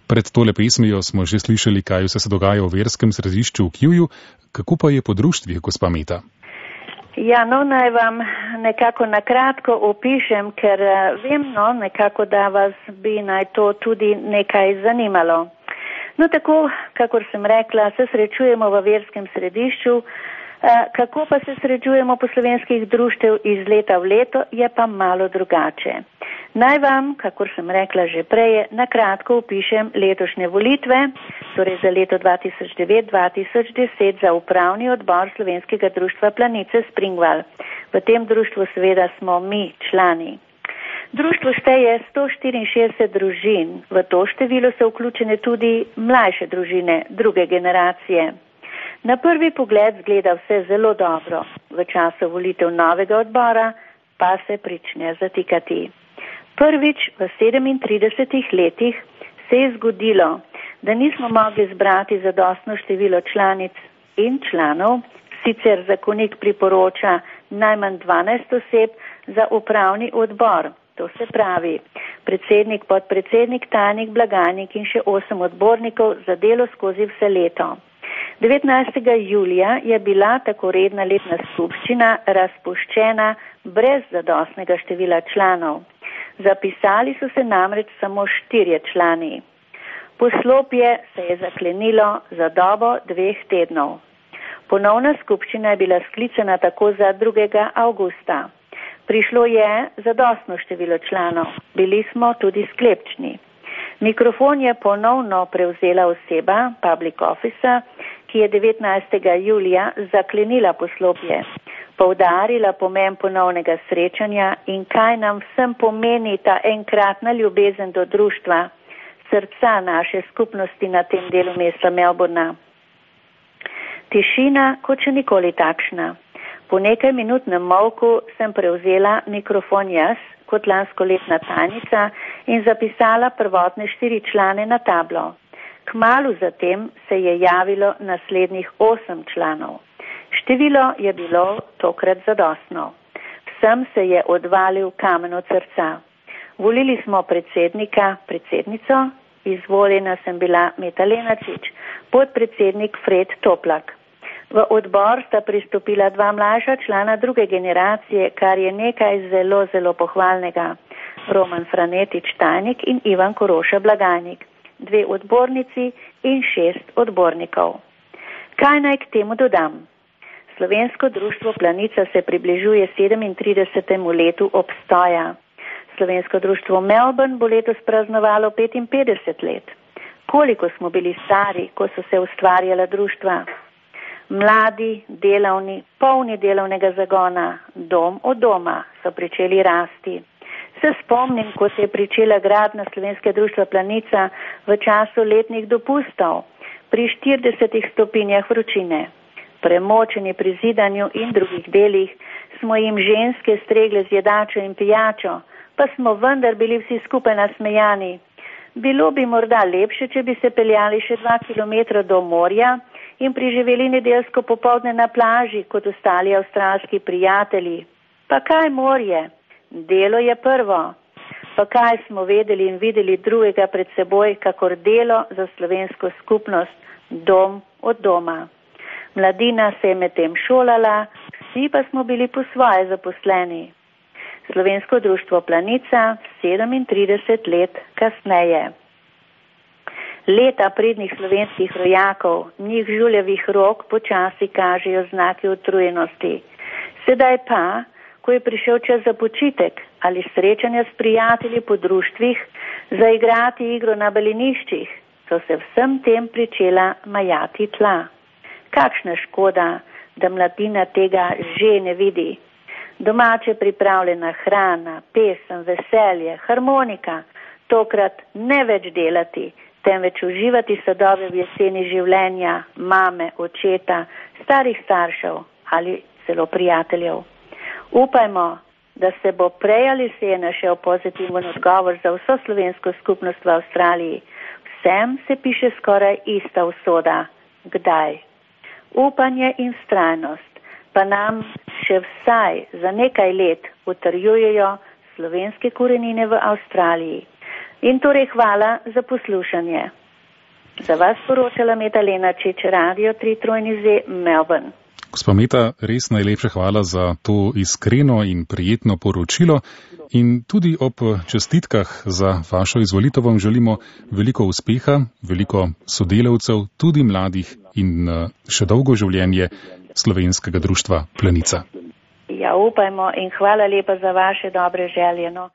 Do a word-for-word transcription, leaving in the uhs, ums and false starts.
Pred tole pesmijo smo že slišali, kaj vse se dogaja v verskem središču v Kjuju. Kako pa je po društvih, gospa Meta? Ja, no, naj vam nekako nakratko opišem, ker vem, no, nekako, da vas bi naj to tudi nekaj zanimalo. No, tako, kakor sem rekla, se srečujemo v verskem središču. Kako pa se srečujemo po slovenskih društev iz leta v leto, je pa malo drugače. Naj vam, kakor sem rekla že prej, nakratko opišem letošnje volitve, torej za leto dva tisoč devet dva tisoč deset za upravni odbor Slovenskega društva Planice Springval. V tem društvu seveda smo mi člani. Društvo šteje sto štiriinšestdeset družin, v to število so vključene tudi mlajše družine druge generacije. Na prvi pogled zgleda vse zelo dobro, v času volitev novega odbora pa se prične zatikati. Prvič v sedemintridesetih letih se je zgodilo, da nismo mogli zbrati zadostno število članic in članov, sicer zakonik priporoča najmanj dvanajst oseb za upravni odbor, to se pravi predsednik, podpredsednik, tajnik, blagajnik in še osem odbornikov za delo skozi vse leto. devetnajstega julija je bila tako redna letna skupščina razpuščena brez zadostnega števila članov. Zapisali so se namreč samo štirje člani. Poslopje se je zaklenilo za dobo dveh tednov. Ponovna skupščina je bila sklicana tako za drugega avgusta. Prišlo je zadostno število članov. Bili smo tudi sklepčni. Mikrofon je ponovno prevzela oseba, public officer, ki je devetnajstega julija zaklenila poslopje, poudarila pomen ponovnega srečanja in kaj nam vsem pomeni ta enkratna ljubezen do društva, srca naše skupnosti na tem delu mesta Melbourna. Tišina kot še nikoli takšna. Po nekaj minutnem molku sem prevzela mikrofon jaz, kot lanskoletna tajnica, in zapisala prvotne štiri člane na tablo. Kmalu zatem se je javilo naslednjih osem članov. Število je bilo tokrat zadostno. Vsem se je odvalil kamen od srca. Volili smo predsednika, predsednico, izvoljena sem bila Meta Lenačič, podpredsednik Fred Toplak. V odbor sta pristopila dva mlajša člana druge generacije, kar je nekaj zelo, zelo pohvalnega. Roman Franetič, tajnik, in Ivan Koroša, blagajnik. Dve odbornici in šest odbornikov. Kaj naj k temu dodam? Slovensko društvo Planica se približuje sedemintridesetemu letu obstoja. Slovensko društvo Melbourne bo letos praznovalo petinpetdeset let. Koliko smo bili stari, ko so se ustvarjala društva? Mladi, delavni, polni delovnega zagona, dom od doma so pričeli rasti. Se spomnim, ko se je pričela gradnja Slovenskega društva Planica v času letnih dopustov, pri štiridesetih stopinjah vročine. Premočeni pri zidanju in drugih delih smo jim ženske stregle z jedačo in pijačo, pa smo vendar bili vsi skupaj nasmejani. Bilo bi morda lepše, če bi se peljali še dva kilometra do morja in preživeli nedeljsko popoldne na plaži, kot ostali avstralski prijatelji. Pa kaj morje? Delo je prvo. Pa kaj smo vedeli in videli drugega pred seboj, kakor delo za slovensko skupnost, dom od doma. Mladina se je medtem šolala, vsi pa smo bili po svoje zaposleni. Slovensko društvo Planica sedemintrideset let kasneje. Leta pridnih slovenskih rojakov, njih žuljevih rok počasi kažejo znaki utrujenosti. Sedaj pa, ko je prišel čas za počitek ali srečanja s prijatelji po društvih, zaigrati igro na baliniščih, so se vsem tem pričela majati tla. Kakšna škoda, da mladina tega že ne vidi. Domače pripravljena hrana, pesem, veselje, harmonika, tokrat ne več delati, temveč uživati sadove v jeseni življenja, mame, očeta, starih staršev ali celo prijateljev. Upajmo, da se bo prej ali slej našel pozitiven odgovor za vso slovensko skupnost v Avstraliji. Vsem se piše skoraj ista usoda. Kdaj? Upanje in vztrajnost pa nam še vsaj za nekaj let utrjujejo slovenske korenine v Avstraliji. In torej hvala za poslušanje. Za vas poročala Meta Lenačič, Radio tri trojni Z, Melbourne. Gospa Meta, res najlepša hvala za to iskreno in prijetno poročilo in tudi ob čestitkah za vašo izvolitev vam želimo veliko uspeha, veliko sodelavcev, tudi mladih in še dolgo življenje Slovenskega društva Planica. Ja, upajmo in hvala lepa za vaše dobre želje. No.